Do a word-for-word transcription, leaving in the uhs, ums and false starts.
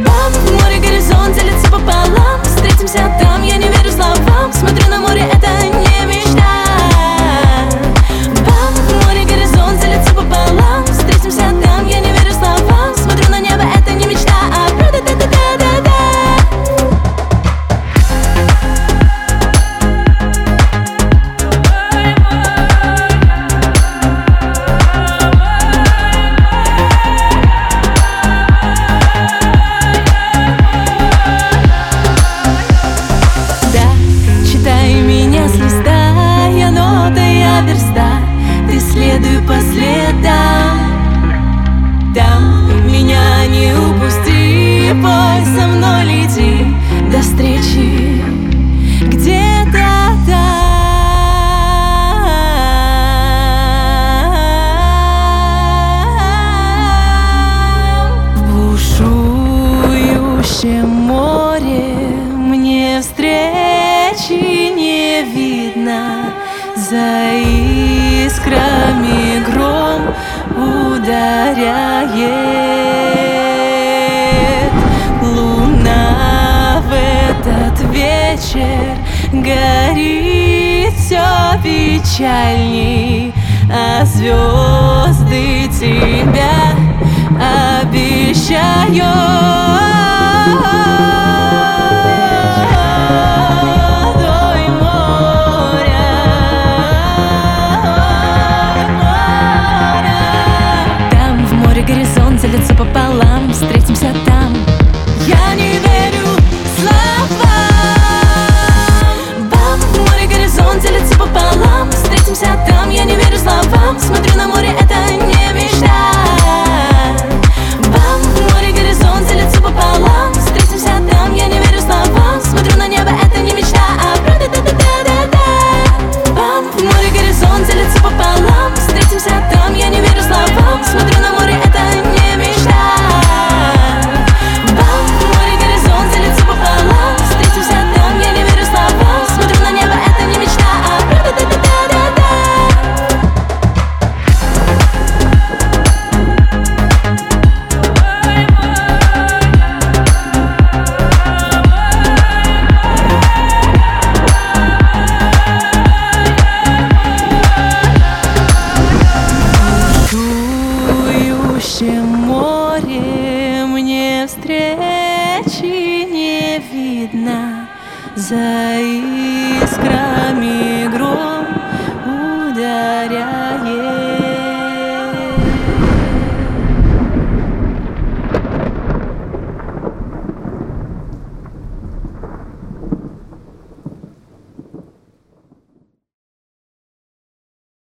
Бам, в море горизонт делится пополам. Встретимся там, я не верю словам. Смотрю на море, это не мечта. Бам, в море горизонт делится пополам. Встретимся там, я не верю словам. Смотрю на небо, это не мечта, а правда, да-да-да-да-да. Следуй по следам, там меня не упусти. Пой со мной, лети до встречи где-то там. В бушующем море мне встречи не видно. За искрами гром ударяет. Луна в этот вечер горит все печальней, а звезды тебя обещают. Горизонт делится пополам. Встретимся там, я не верю словам. Бам, в море горизонт делится пополам. Встретимся там, я не верю словам. Смотрю на море, это не мечта. Бам, в море горизонт делится пополам. Встретимся там, я не верю словам. Смотрю на небо, это не мечта, а правда, да-да-да-да-да. Бам, в море горизонт делится пополам. Встретимся там, я не верю словам. Смотрю на море, это не мечта. Бам, в море горизонт делится пополам. Встретимся там, я не верю словам. Смотрю на небо, это не мечта, а правда, да-да-да-да-да. Море мне встречи не видно. За искрами